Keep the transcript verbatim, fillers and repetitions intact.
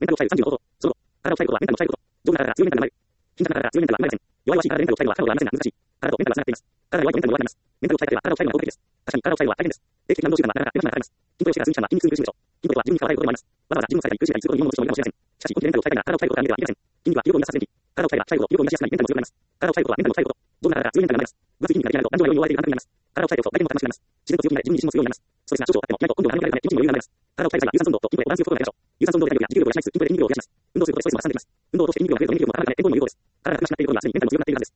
メンタルを鍛えるさんじゅうの方法。その後、体を鍛えることはメンタルを鍛えること。丈夫な体から強いメンタルが生まれる。貧弱な体から強いメンタルは生まれません。弱々しい体でメンタルを鍛えるのは体を割らませんが難しい。体とメンタルは繋がっています。体が弱いとメンタルも弱くなります。メンタルを鍛えていれば体を鍛えるのは効果的です。確かに体を鍛えるのは効果的です。定期的な運動習慣はなかなか皆さんが働きます。筋トレをしてから筋肉がついている人は筋肉に苦しむでしょう。筋トレとは自分に体を鍛えることでもあります。わざわざ自分に体を鍛えたり苦しめたりすることに物事をしてもらいません。筋肉は記憶を乱させずに、体を鍛えることがメンタルを鍛えることをやめません。筋肉は記憶を乱させずに、体を鍛えることはメンタルを鍛えること。丈夫な体から強いメンタルが生まれます。具体的に具体的なと、男の話しないメンタルも強くなります。体を鍛えることはメンタルを鍛えること。丈夫な体から強いメンタルが生まれます。分厚い筋肉が嫌いなど、男女が弱いという簡単になります。体を鍛えると誰でも楽しくなります。自然と強くなり、自分自身も強くなります。ストレスが少々あっても、意外と温度が高くなるため、気持ちにも余裕が生まれます。体を鍛える際は、有酸素運動と筋トレをバランスよく行いましょう。有酸素運動で体力や持久力を養いつつ、筋トレで筋肉量を増やします。運動することでストレスも発散できます。運動を通して筋肉量が増えると免疫力も高くなるので、健康にも良いです。体が楽しくなっていることがすでにメンタルも強くなっているはずです。